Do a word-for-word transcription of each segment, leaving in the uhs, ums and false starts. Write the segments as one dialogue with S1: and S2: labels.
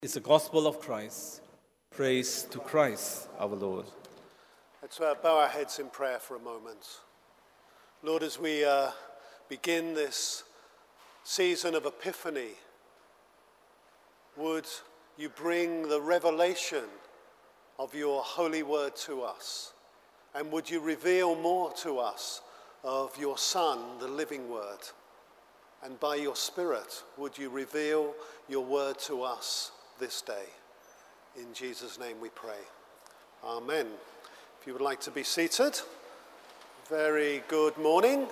S1: Is the gospel of Christ. Praise to Christ our Lord.
S2: Let's uh, bow our heads in prayer for a moment. Lord, as we uh, begin this season of Epiphany, would you bring the revelation of your holy word to us? And would you reveal more to us of your Son, the living word? And by your Spirit, would you reveal your word to us this day? In Jesus' name we pray. Amen. If you would like to be seated. Very good morning.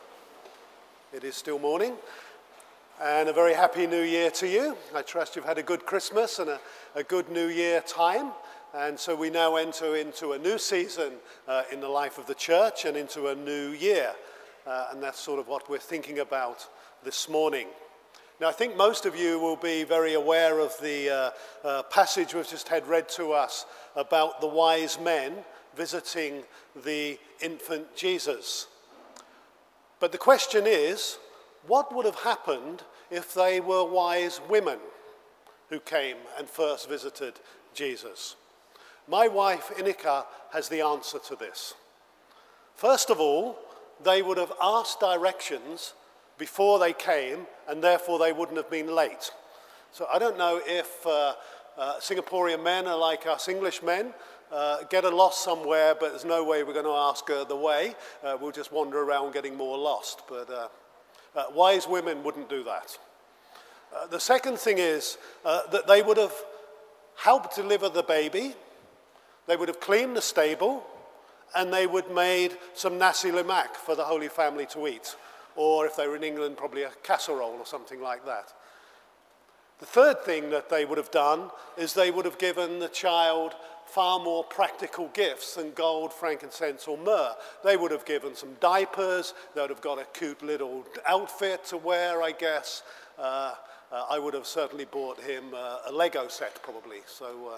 S2: It is still morning. And a very happy new year to you. I trust you've had a good Christmas and a, a good new year time. And so we now enter into a new season uh, in the life of the church and into a new year. Uh, and that's sort of what we're thinking about this morning. Now, I think most of you will be very aware of the uh, uh, passage we've just had read to us about the wise men visiting the infant Jesus. But the question is, what would have happened if they were wise women who came and first visited Jesus? My wife, Inika, has the answer to this. First of all, they would have asked directions before they came, and therefore they wouldn't have been late. So I don't know if uh, uh, Singaporean men are like us English men, uh, get a lost somewhere, but there's no way we're going to ask her the way. Uh, we'll just wander around getting more lost. But uh, uh, wise women wouldn't do that. Uh, the second thing is uh, that they would have helped deliver the baby, they would have cleaned the stable, and they would have made some nasi lemak for the Holy Family to eat. Or if they were in England, probably a casserole or something like that. The third thing that they would have done is they would have given the child far more practical gifts than gold, frankincense, or myrrh. They would have given some diapers, they would have got a cute little outfit to wear, I guess. Uh, uh, I would have certainly bought him uh, a Lego set, probably. So, uh,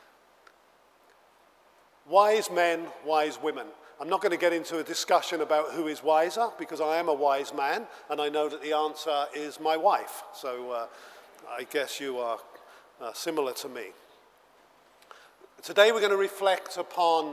S2: wise men, wise women. I'm not going to get into a discussion about who is wiser, because I am a wise man, and I know that the answer is my wife. So uh, I guess you are uh, similar to me. Today we're going to reflect upon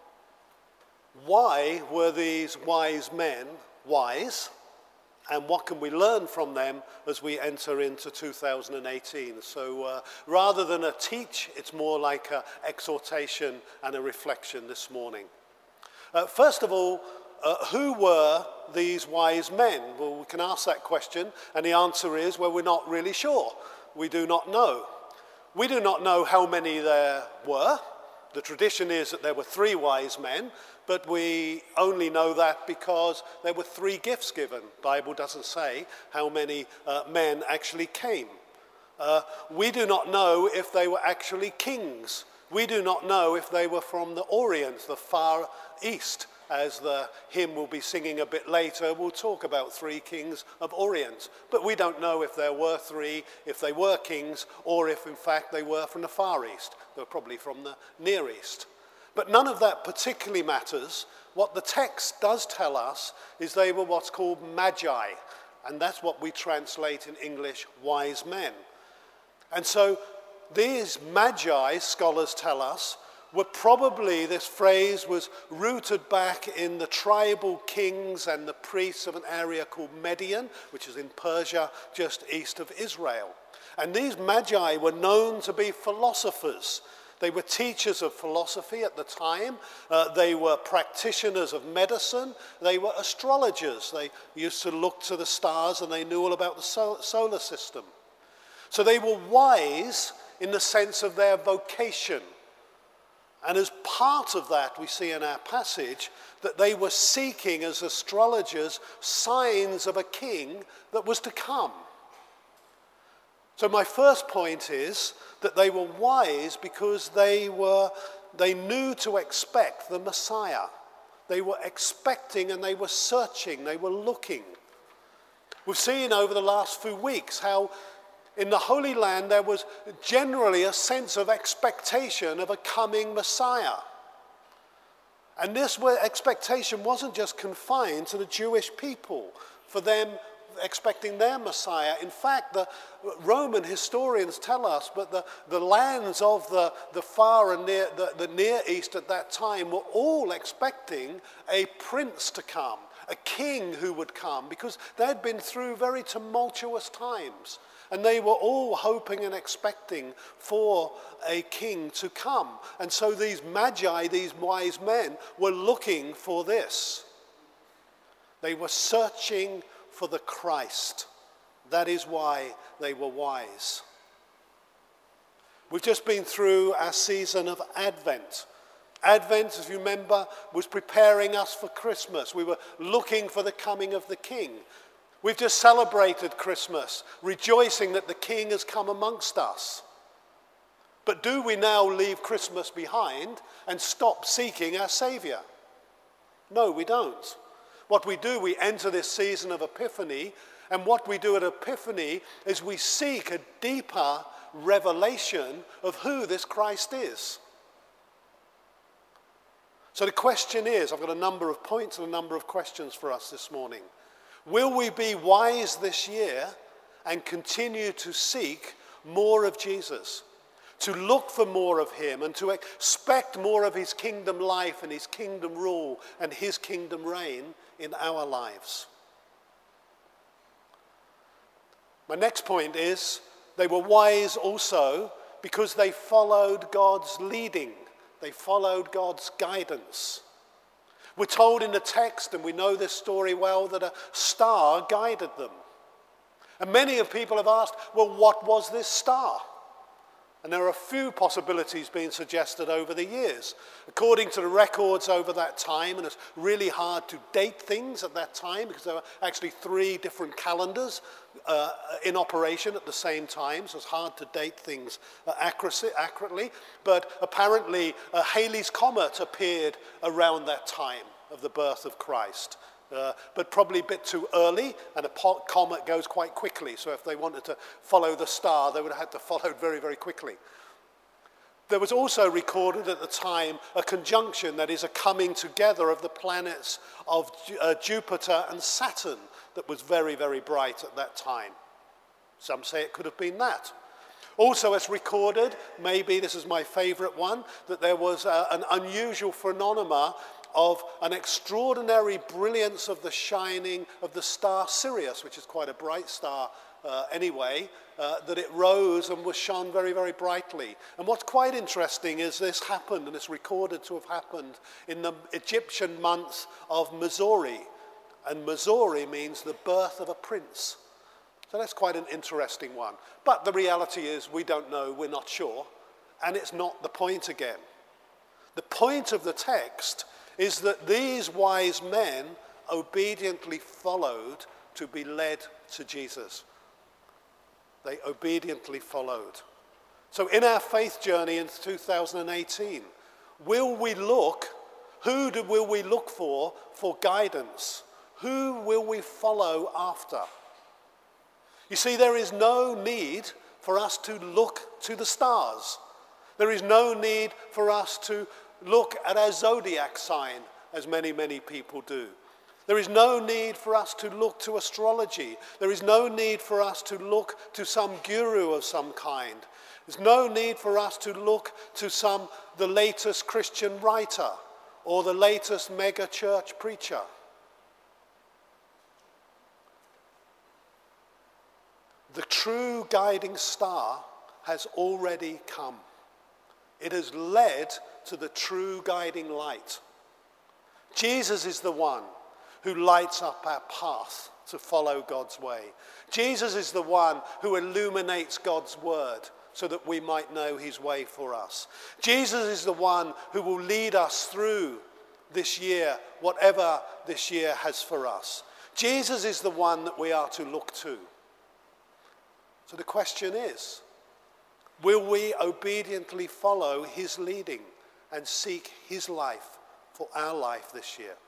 S2: why were these wise men wise, and what can we learn from them as we enter into two thousand eighteen. So uh, rather than a teach, it's more like an exhortation and a reflection this morning. Uh, first of all, uh, who were these wise men? Well, we can ask that question, and the answer is, well, we're not really sure. We do not know. We do not know how many there were. The tradition is that there were three wise men, but we only know that because there were three gifts given. The Bible doesn't say how many uh, men actually came. Uh, we do not know if they were actually kings. We do not know if they were from the Orient, the far east, as the hymn we'll be singing a bit later. We'll talk about three kings of Orient. But we don't know if there were three, if they were kings, or if in fact they were from the Far East. They were probably from the Near East. But none of that particularly matters. What the text does tell us is they were what's called magi. And that's what we translate in English, wise men. And so these magi, scholars tell us, were probably, this phrase was rooted back in the tribal kings and the priests of an area called Median, which is in Persia, just east of Israel. And these magi were known to be philosophers. They were teachers of philosophy at the time. Uh, they were practitioners of medicine. They were astrologers. They used to look to the stars and they knew all about the sol- solar system. So they were wise in the sense of their vocation. And as part of that, we see in our passage that they were seeking, as astrologers, signs of a king that was to come. So my first point is that they were wise because they were, they knew to expect the Messiah. They were expecting and they were searching, they were looking. We've seen over the last few weeks how in the Holy Land, there was generally a sense of expectation of a coming Messiah. And this expectation wasn't just confined to the Jewish people. For them, expecting their Messiah. In fact, the Roman historians tell us that the, the lands of the, the far and near, the, the Near East at that time were all expecting a prince to come, a king who would come, because they'd been through very tumultuous times. And they were all hoping and expecting for a king to come. And so these magi, these wise men, were looking for this. They were searching for the Christ. That is why they were wise. We've just been through our season of Advent. Advent, if you remember, was preparing us for Christmas. We were looking for the coming of the King. We've just celebrated Christmas, rejoicing that the King has come amongst us. But do we now leave Christmas behind and stop seeking our Saviour? No, we don't. What we do, we enter this season of Epiphany, and what we do at Epiphany is we seek a deeper revelation of who this Christ is. So the question is, I've got a number of points and a number of questions for us this morning. Will we be wise this year and continue to seek more of Jesus, to look for more of him and to expect more of his kingdom life and his kingdom rule and his kingdom reign in our lives? My next point is they were wise also because they followed God's leading. They followed God's guidance. We're told in the text, and we know this story well, that a star guided them. And many of people have asked, well, what was this star? And there are a few possibilities being suggested over the years. According to the records over that time, and it's really hard to date things at that time because there were actually three different calendars uh, in operation at the same time, so it's hard to date things uh, accuracy, accurately. But apparently uh, Halley's Comet appeared around that time of the birth of Christ. Uh, but probably a bit too early, and a po- comet goes quite quickly. So if they wanted to follow the star, they would have had to follow it very, very quickly. There was also recorded at the time a conjunction, that is a coming together of the planets of uh, Jupiter and Saturn that was very, very bright at that time. Some say it could have been that. Also, it's recorded, maybe this is my favorite one, that there was uh, an unusual phenomenon of an extraordinary brilliance of the shining of the star Sirius, which is quite a bright star uh, anyway, uh, that it rose and was shone very, very brightly. And what's quite interesting is this happened, and it's recorded to have happened in the Egyptian month of Missouri. And Missouri means the birth of a prince. So that's quite an interesting one. But the reality is we don't know, we're not sure, and it's not the point again. The point of the text is that these wise men obediently followed to be led to Jesus. They obediently followed. So in our faith journey in two thousand eighteen, will we look, who do, will we look for for guidance? Who will we follow after? You see, there is no need for us to look to the stars. There is no need for us to look at our zodiac sign, as many, many people do. There is no need for us to look to astrology. There is no need for us to look to some guru of some kind. There's no need for us to look to some, the latest Christian writer or the latest mega church preacher. The true guiding star has already come. It has led to the true guiding light. Jesus is the one who lights up our path to follow God's way. Jesus is the one who illuminates God's word so that we might know his way for us. Jesus is the one who will lead us through this year, whatever this year has for us. Jesus is the one that we are to look to. So the question is, will we obediently follow his leading and seek his life for our life this year?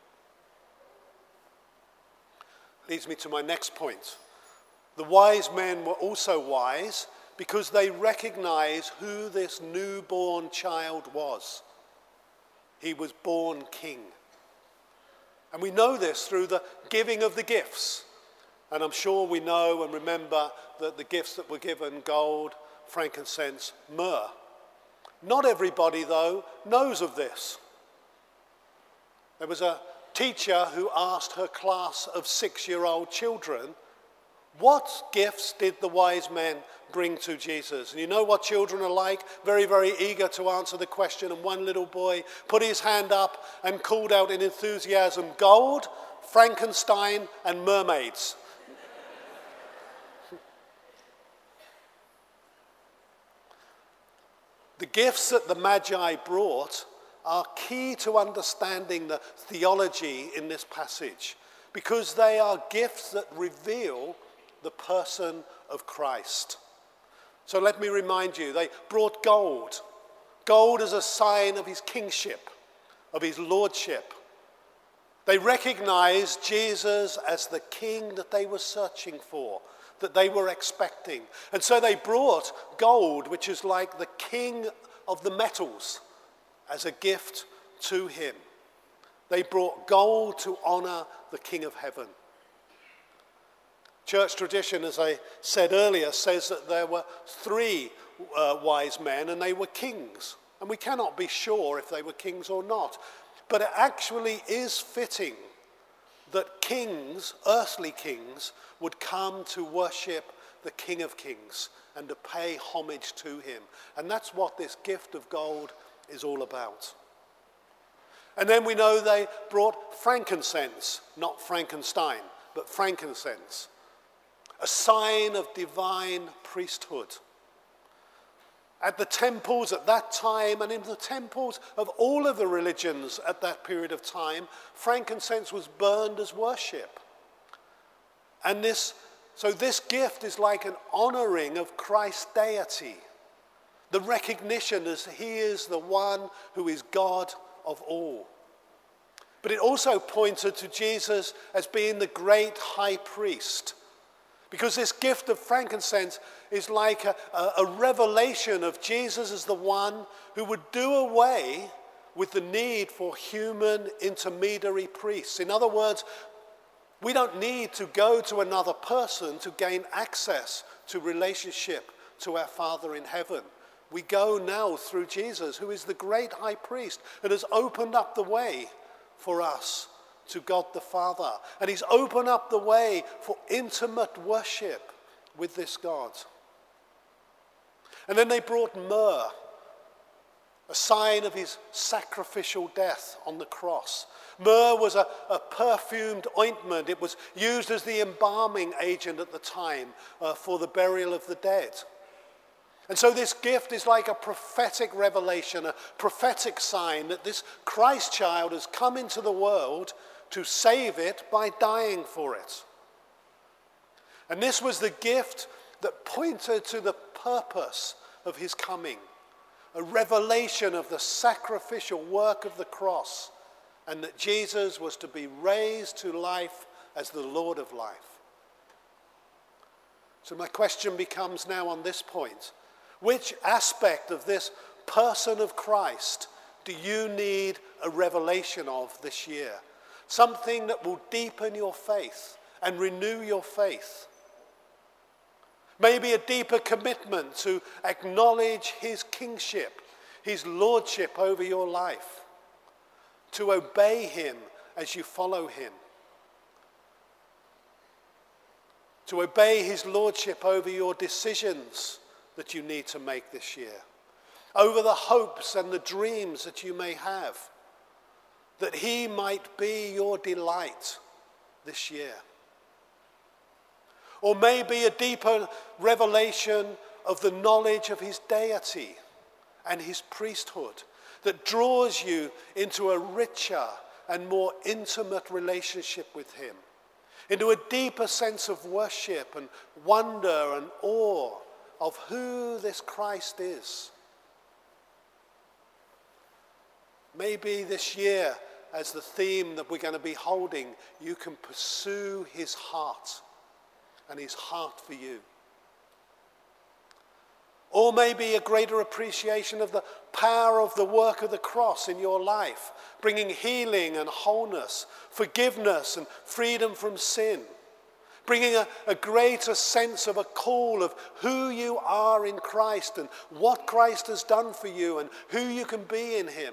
S2: Leads me to my next point. The wise men were also wise because they recognized who this newborn child was. He was born king. And we know this through the giving of the gifts. And I'm sure we know and remember that the gifts that were given, gold, frankincense, myrrh. Not everybody, though, knows of this. There was a teacher who asked her class of six-year-old children, what gifts did the wise men bring to Jesus? And you know what children are like? Very, very eager to answer the question. And one little boy put his hand up and called out in enthusiasm, gold, Frankenstein, and mermaids. The gifts that the Magi brought are key to understanding the theology in this passage, because they are gifts that reveal the person of Christ. So let me remind you, they brought gold. Gold as a sign of his kingship, of his lordship. They recognized Jesus as the king that they were searching for, that they were expecting. And so they brought gold, which is like the king of the metals, as a gift to him. They brought gold to honor the King of Heaven. Church tradition, as I said earlier, says that there were three uh, wise men and they were kings. And we cannot be sure if they were kings or not. But it actually is fitting that kings, earthly kings, would come to worship the King of Kings and to pay homage to him. And that's what this gift of gold is all about. And then we know they brought frankincense, not Frankenstein, but frankincense, a sign of divine priesthood. At the temples at that time, and in the temples of all of the religions at that period of time, frankincense was burned as worship. And this, so this gift is like an honoring of Christ's deity, the recognition as he is the one who is God of all. But it also pointed to Jesus as being the great high priest, because this gift of frankincense is like a, a, a revelation of Jesus as the one who would do away with the need for human intermediary priests. In other words, we don't need to go to another person to gain access to relationship to our Father in heaven. We go now through Jesus, who is the great high priest and has opened up the way for us to God the Father. And he's opened up the way for intimate worship with this God. And then they brought myrrh, a sign of his sacrificial death on the cross. Myrrh was a, a perfumed ointment. It was used as the embalming agent at the time uh, for the burial of the dead. And so this gift is like a prophetic revelation, a prophetic sign that this Christ child has come into the world to save it by dying for it. And this was the gift that pointed to the purpose of his coming, a revelation of the sacrificial work of the cross, and that Jesus was to be raised to life as the Lord of life. So my question becomes now on this point: which aspect of this person of Christ do you need a revelation of this year? Something that will deepen your faith and renew your faith. Maybe a deeper commitment to acknowledge his kingship, his lordship over your life, to obey him as you follow him, to obey his lordship over your decisions that you need to make this year, over the hopes and the dreams that you may have, that he might be your delight this year. Or maybe a deeper revelation of the knowledge of his deity and his priesthood that draws you into a richer and more intimate relationship with him, into a deeper sense of worship and wonder and awe of who this Christ is. Maybe this year, as the theme that we're going to be holding, you can pursue his heart and his heart for you. Or maybe a greater appreciation of the power of the work of the cross in your life, bringing healing and wholeness, forgiveness and freedom from sin. bringing a, a greater sense of a call of who you are in Christ and what Christ has done for you and who you can be in him.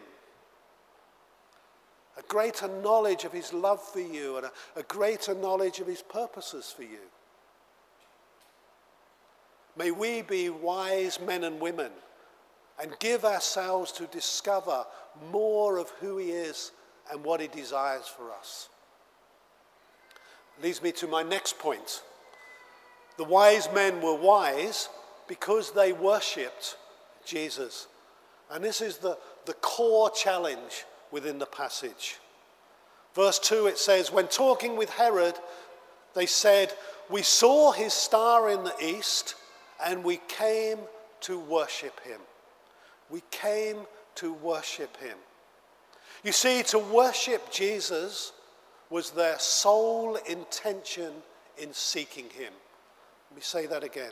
S2: A greater knowledge of his love for you and a, a greater knowledge of his purposes for you. May we be wise men and women and give ourselves to discover more of who he is and what he desires for us. Leads me to my next point. The wise men were wise because they worshipped Jesus. And this is the, the core challenge within the passage. Verse two, it says, when talking with Herod, they said, we saw his star in the east and we came to worship him. We came to worship him. You see, to worship Jesus was their sole intention in seeking him. Let me say that again.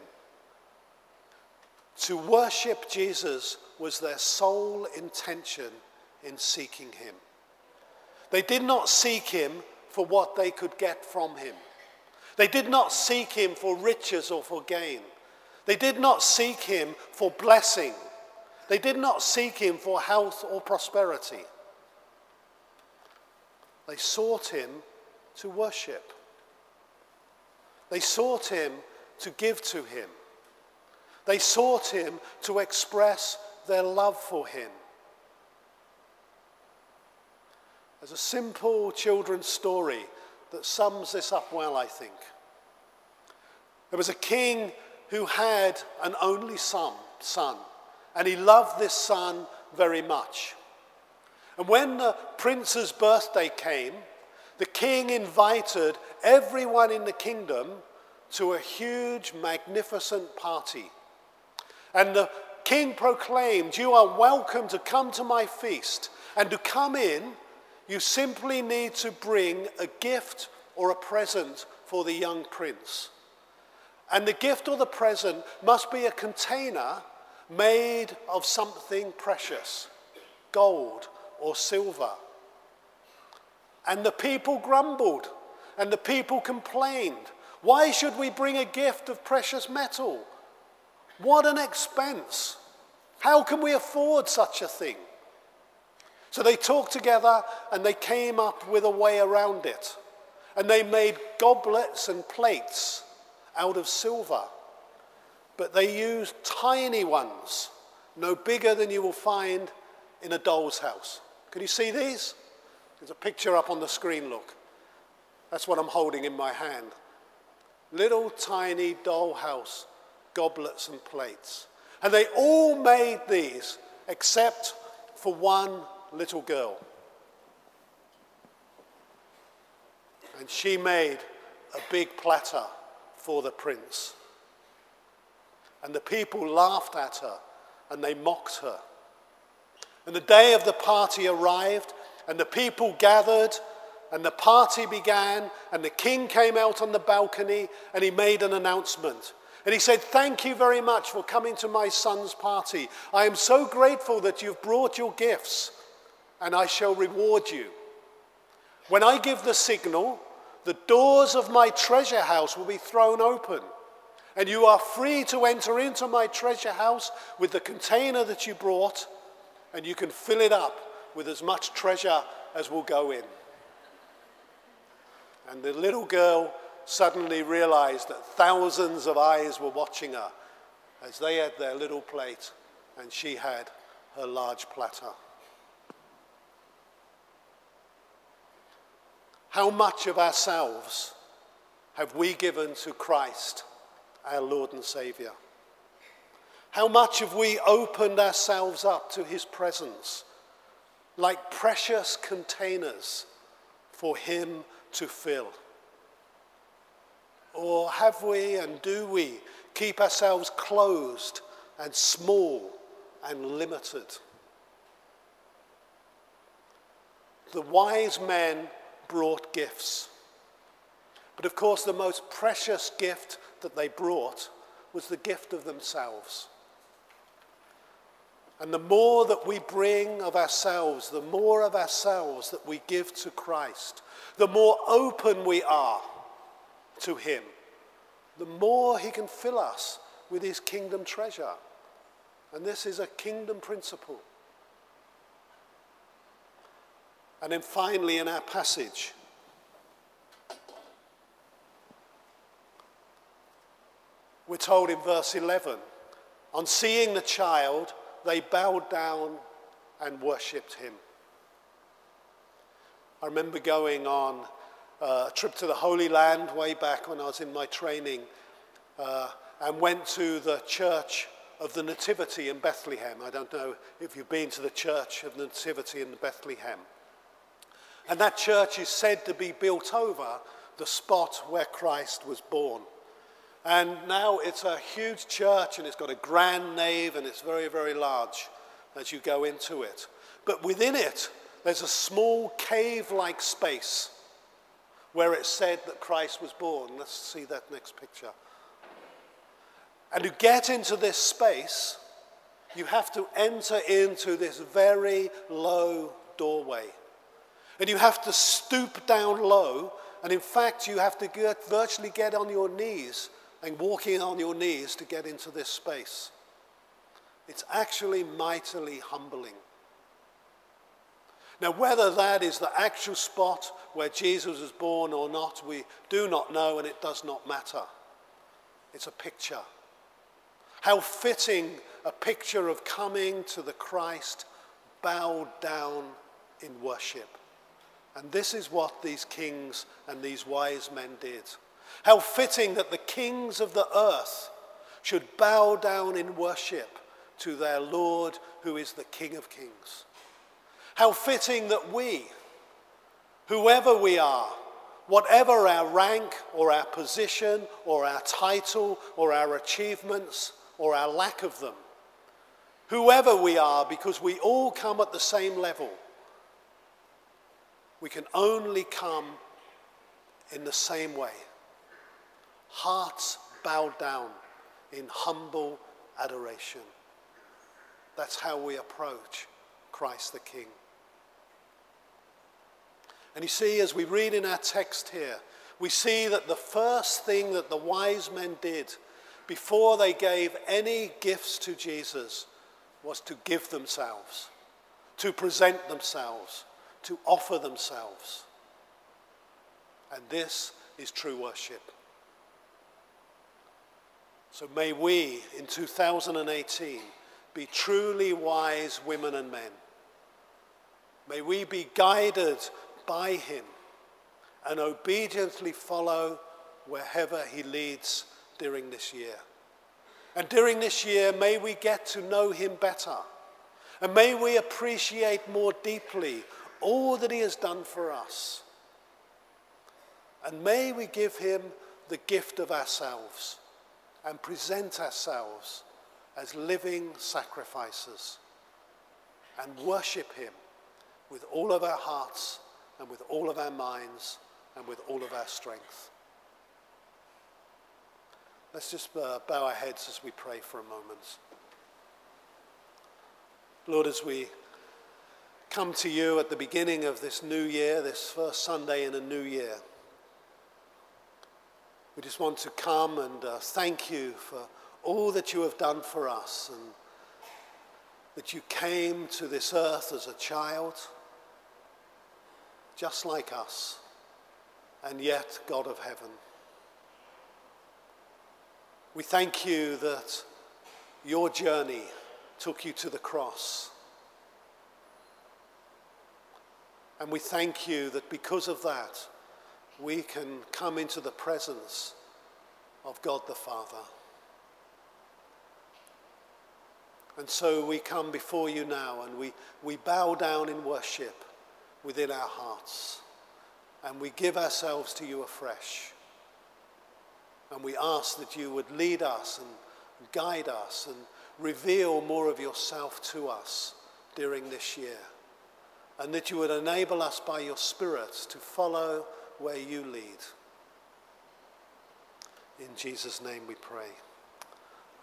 S2: To worship Jesus was their sole intention in seeking him. They did not seek him for what they could get from him. They did not seek him for riches or for gain. They did not seek him for blessing. They did not seek him for health or prosperity. They sought him to worship. They sought him to give to him. They sought him to express their love for him. There's a simple children's story that sums this up well, I think. There was a king who had an only son, son, and he loved this son very much. And when the prince's birthday came, the king invited everyone in the kingdom to a huge, magnificent party. And the king proclaimed, you are welcome to come to my feast. And to come in, you simply need to bring a gift or a present for the young prince. And the gift or the present must be a container made of something precious, gold or silver. And the people grumbled and the people complained. Why should we bring a gift of precious metal? What an expense. How can we afford such a thing? So they talked together and they came up with a way around it. And they made goblets and plates out of silver. But they used tiny ones, no bigger than you will find in a doll's house. Can you see these? There's a picture up on the screen, look. That's what I'm holding in my hand. Little tiny dollhouse goblets and plates. And they all made these except for one little girl. And she made a big platter for the prince. And the people laughed at her and they mocked her. And the day of the party arrived and the people gathered and the party began and the king came out on the balcony and he made an announcement. And he said, thank you very much for coming to my son's party. I am so grateful that you've brought your gifts and I shall reward you. When I give the signal, the doors of my treasure house will be thrown open. And you are free to enter into my treasure house with the container that you brought, and you can fill it up with as much treasure as will go in. And the little girl suddenly realized that thousands of eyes were watching her as they had their little plate and she had her large platter. How much of ourselves have we given to Christ, our Lord and Savior? How much have we opened ourselves up to his presence, like precious containers for him to fill? Or have we and do we keep ourselves closed and small and limited? The wise men brought gifts. But of course, the most precious gift that they brought was the gift of themselves. And the more that we bring of ourselves, the more of ourselves that we give to Christ, the more open we are to him, the more he can fill us with his kingdom treasure. And this is a kingdom principle. And then finally in our passage, we're told in verse eleven, on seeing the child, they bowed down and worshipped him. I remember going on a trip to the Holy Land way back when I was in my training, uh, and went to the Church of the Nativity in Bethlehem. I don't know if you've been to the Church of the Nativity in Bethlehem. And that church is said to be built over the spot where Christ was born. And now it's a huge church, and it's got a grand nave, and it's very, very large as you go into it. But within it, there's a small cave-like space where it's said that Christ was born. Let's see that next picture. And to get into this space, you have to enter into this very low doorway. And you have to stoop down low, and in fact, you have to get, virtually get on your knees and walking on your knees to get into this space. It's actually mightily humbling. Now, whether that is the actual spot where Jesus was born or not, we do not know, and it does not matter. It's a picture. How fitting a picture of coming to the Christ bowed down in worship. And this is what these kings and these wise men did. How fitting that the kings of the earth should bow down in worship to their Lord, who is the King of Kings. How fitting that we, whoever we are, whatever our rank or our position or our title or our achievements or our lack of them, whoever we are, because we all come at the same level, we can only come in the same way. Hearts bowed down in humble adoration. That's how we approach Christ the King. And you see, as we read in our text here, we see that the first thing that the wise men did before they gave any gifts to Jesus was to give themselves, to present themselves, to offer themselves. And this is true worship. So may we, in two thousand eighteen, be truly wise women and men. May we be guided by him and obediently follow wherever he leads during this year. And during this year, may we get to know him better. And may we appreciate more deeply all that he has done for us. And may we give him the gift of ourselves and present ourselves as living sacrifices and worship him with all of our hearts and with all of our minds and with all of our strength. Let's just uh, bow our heads as we pray for a moment. Lord, as we come to you at the beginning of this new year, this first Sunday in a new year, we just want to come and uh, thank you for all that you have done for us, and that you came to this earth as a child, just like us, and yet God of heaven. We thank you that your journey took you to the cross. And we thank you that because of that, we can come into the presence of God the Father. And so we come before you now, and we, we bow down in worship within our hearts, and we give ourselves to you afresh. And we ask that you would lead us and guide us and reveal more of yourself to us during this year, and that you would enable us by your Spirit to follow where you lead. In Jesus' name we pray.